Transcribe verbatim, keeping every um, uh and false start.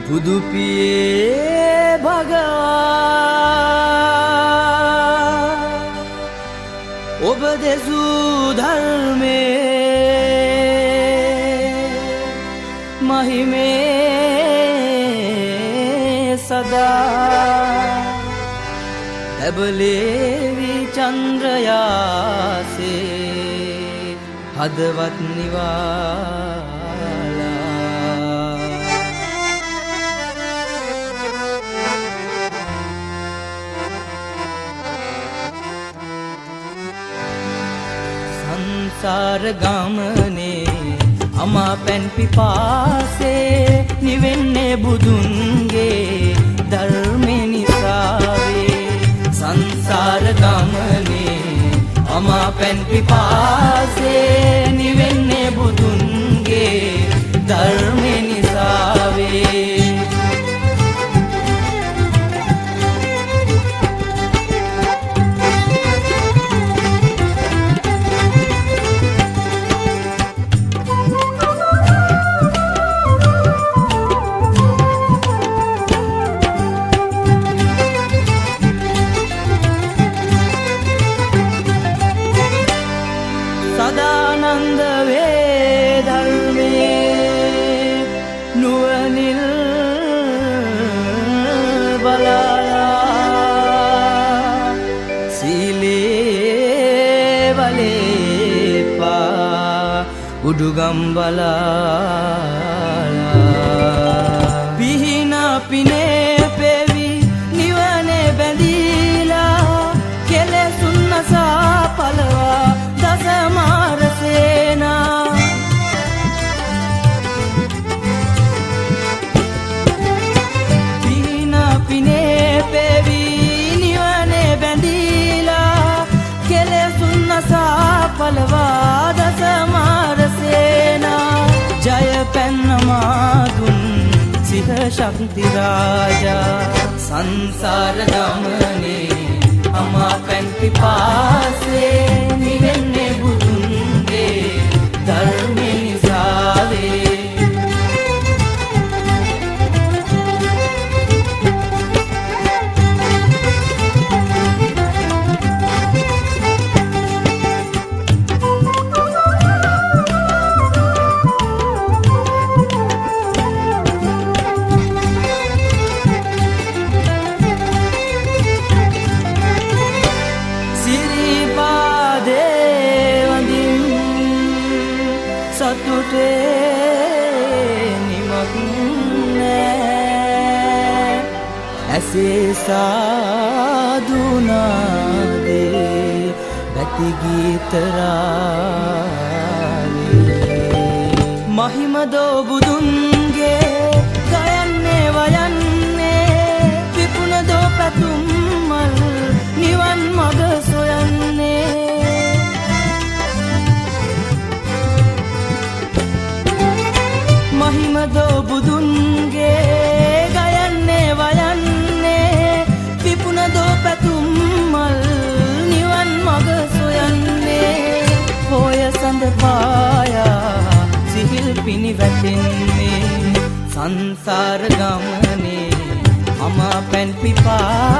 බුදු පියේ භගවා ඔබ දෙසූ ධර්මයේ මහිමේ සදා ඇබලේවි චන්ද්‍රයාසේ හදවත් නිවාලා සංසාර ගමනේ අමා පැන් පිපාසේ නිවෙන්නේ බුදුන්ගේ ධර්මේ නිසාවේ සංසාර ගමනේ අමා පැන් පිපාසේ නිවෙන්නේ බුදුන්ගේ ධර්මේ නිසාවේ සදානන්ද වේ ධර්මයේ නුවණින් බලාලා සීලේ වලේපා උඩුගම් බලාලා පිහින පිනේ පෙවි නිවනේ බැඳීලා කෙලෙසුන් නසා පලවා දසමාර සේනා පිහින පිනේ පෙවි නිවනේ බැඳීලා කෙලෙසුන් නසා පලවා දසමාර සේනා ජය පැන්නමා දුන් සිහ ශක්ති රාජා සංසාර ගමනේ අමා පැන් පිපාසේ නිවෙන්නේ බුදුන්ගේ ධර්මේ නිසාවේ සතුටේ නිමක් නෑ ඇසේ සාදුනාදේ බැති ගීතරාවේ මහිමදෝ බුදුන්ගේ ගයන්නේ වයන්නේ විපුනදෝ පැතුම් මල් නිවන් මග සොයන්නේ මහිමදෝ බුදුන්ගේ ගයන්නේ වයන්නේ විපුනදෝ පැතුම් මල් නිවන් මග සොයන්නේ පොය සඳ පායා සිහිල් පිණි වැටෙන්නේ සංසාර ගමනේ අමා පැන් පිපා